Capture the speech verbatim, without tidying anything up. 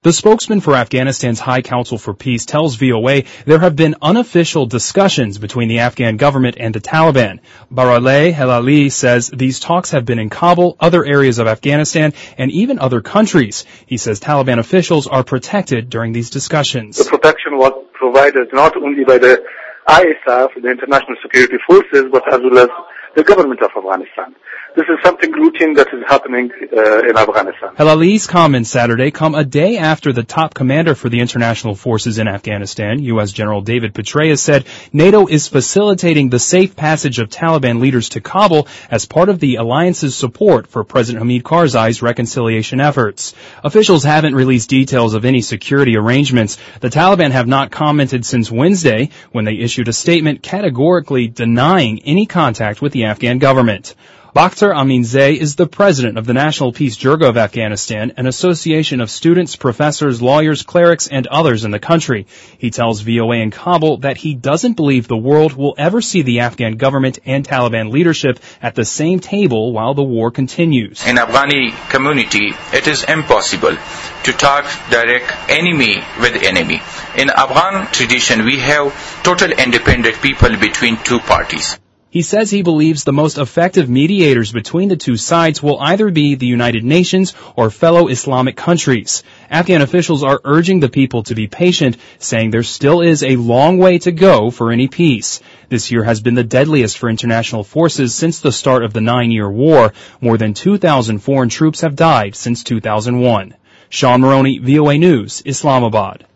The spokesman for Afghanistan's High Council for Peace tells V O A there have been unofficial discussions between the Afghan government and the Taliban. Barale Helali says these talks have been in Kabul, other areas of Afghanistan, and even other countries. He says Taliban officials are protected during these discussions. The protection was provided not only by the I S A F, the International Security Forces, but as well as the government of Afghanistan. This is something routine that is happening uh, in Afghanistan. Helali's comments Saturday come a day after the top commander for the international forces in Afghanistan, U S General David Petraeus, said NATO is facilitating the safe passage of Taliban leaders to Kabul as part of the alliance's support for President Hamid Karzai's reconciliation efforts. Officials haven't released details of any security arrangements. The Taliban have not commented since Wednesday when they issued a statement categorically denying any contact with the Afghan government. Bakhtar Aminzeh is the president of the National Peace Jirga of Afghanistan, an association of students, professors, lawyers, clerics, and others in the country. He tells V O A in Kabul that he doesn't believe the world will ever see the Afghan government and Taliban leadership at the same table while the war continues. In Afghani community, it is impossible to talk direct enemy with enemy. In Afghan tradition, we have total independent people between two parties. He says he believes the most effective mediators between the two sides will either be the United Nations or fellow Islamic countries. Afghan officials are urging the people to be patient, saying there still is a long way to go for any peace. This year has been the deadliest for international forces since the start of the nine-year war. More than two thousand foreign troops have died since two thousand one. Sean Maroney, V O A News, Islamabad.